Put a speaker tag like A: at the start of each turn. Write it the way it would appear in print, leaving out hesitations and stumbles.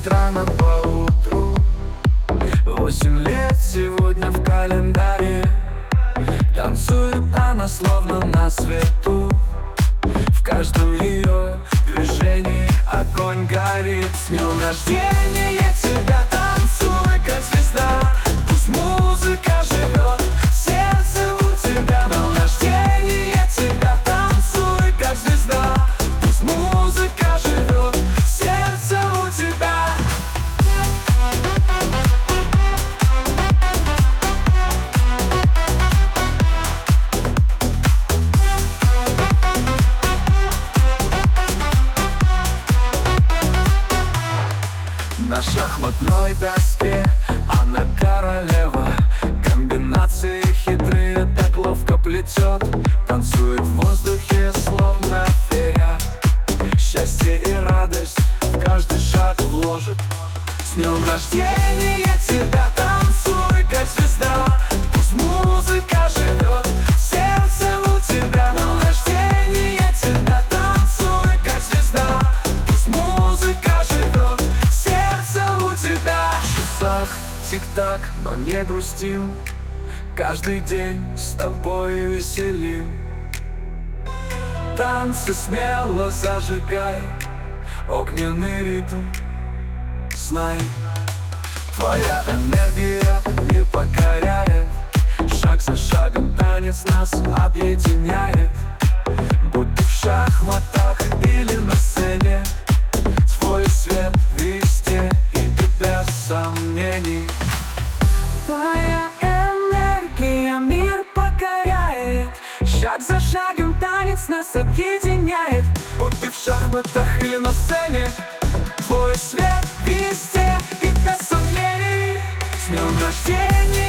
A: встает рано поутру. 8 лет сегодня в календаре. Танцует она словно на свету. В каждом ее движении огонь горит. С днем рождения тебя, танцуй как звезда. Пусть музыка живет в сердце у тебя. С днем рождения тебя, танцуй как звезда. Пусть музыка живет в сердце у тебя. На шахматной доске она королева. Комбинации хитрые так ловко плетет. Танцует в воздухе, словно фея. Счастье и радость в каждый шаг вложит. С днем рождения тебя, танцуй как звезда. Пусть музыка живет в сердце у тебя. С днем рождения тебя, танцуй как звезда. Пусть музыка живет в сердце у тебя. В часах тик-так, но не грустим. Каждый день с тобой веселим. Танцы смело зажигай, огненный ритм. Знай, твоя энергия не покоряет. Шаг за шагом танец нас объединяет. Будь ты в шахматах или на сцене, твой свет везде и ты без сомнений. Твоя энергия мир покоряет. Шаг за шагом танец нас объединяет. Будь ты в шахматах или на сцене, твой свет везде и без сомнений. С днем рождения